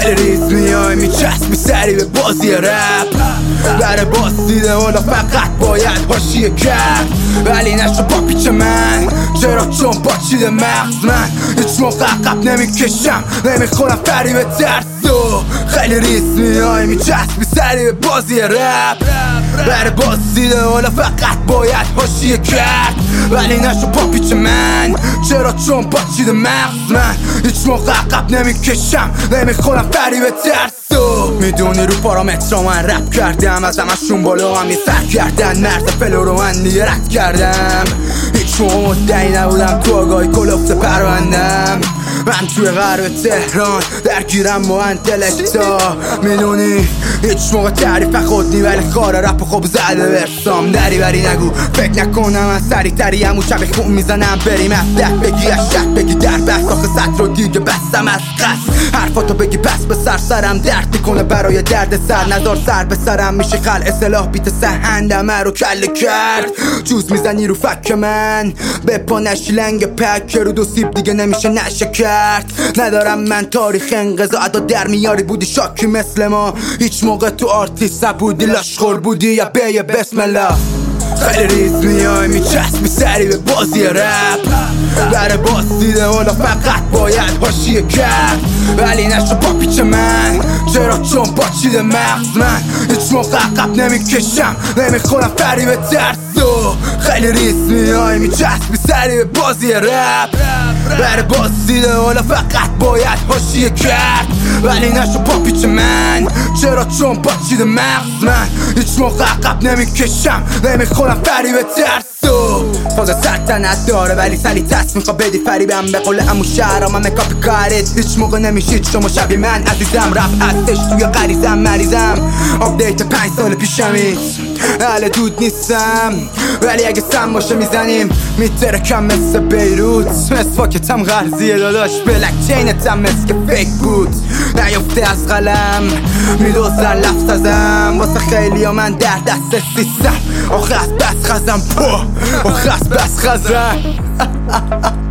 خیلی ریز میای میچسبی سری به بازی رپ برای بازدیده حالا فقط باید حاشیه کرد ولی نشو با پیچ من چرا چون با چیده مغز من هیچ موقع عقب نمیکشم نمیخورم فریب ترسو خیلی ریز میای میچسبی سری به بازی رپ برای بازدیده حالا فقط باید حاشیه کرد ولی نشو با پیچ من چرا چون با چیده مغز من هیچ موقع عقب نمیکشم نمیخورم فریب ترسو میدونی رو پارامترها من رپ کردم از همشون بالا هم یه سر کردن مرز فلو رو من دیگه رد کردم هیچ موقع مدعی نبودم تو آگاهی کلفت پروندم من توی غرب تهران درگیرم با انتلکتا میدونی هیچ موقع تعریف خود نی ولی خار رپ خوب زده برسام دری بری نگو فکر نکنم من سریع تری همون شب خون میزنم بریم افتح بگی از شک بگی در بس آخه سطر رو دیگه بستم از قصد حرفاتو بگی بس به سرم درد میکنه برای درد سر نزار سر به سرم میشه خلع سلاح بیت سهندمه رو کله کرد جوز میزنی رو فک من به پا نشی لنگ پک رو دو سیب دیگه نمیشه نشه کرد ندارم من تاریخ انقضا ادا در میاری بودی شاکی مثل ما هیچ موقع تو آرتیست نبودی لاشخور بودی یا بیه بسم الله خیلی ریز میای میچسبی سری به بازی رپ برای بازدیده حالا فقط باید حاشیه کرد ولی نشو با پیچ من چرا چون با چیده مغز من هیچ موقع عقب نمیکشم نمیخورم فریب ترسو خیلی ریز میای میچسبی سری به بازی رپ برای بازدیده حالا فقط باید حاشیه کرد ولی نشو با پیچ من چرا چون با چیده مغز من هیچ موقع عقب نمیکشم نمیخورم فریب ترسو فاز سلطنت داره ولی سلی تست میخوا بدی فریبم به قول امو شهرام همه کاپی کارت هیچ موقع نمیشید شما شبیه من عزیزم رپ هستش توی غریزم مریضم آپدیت 5 سال پیشمی اهل دود نیستم ولی اگه سم باشه میزنیم میترکم مثل بیروت مسواکتم غرزیه داداش بلک چینتم مثل فیک بود نیفته از قلم میدوزن لفظ ازم واسه خیلی ها من در دست سیستم آخه از بس خزم آخه از بس خزم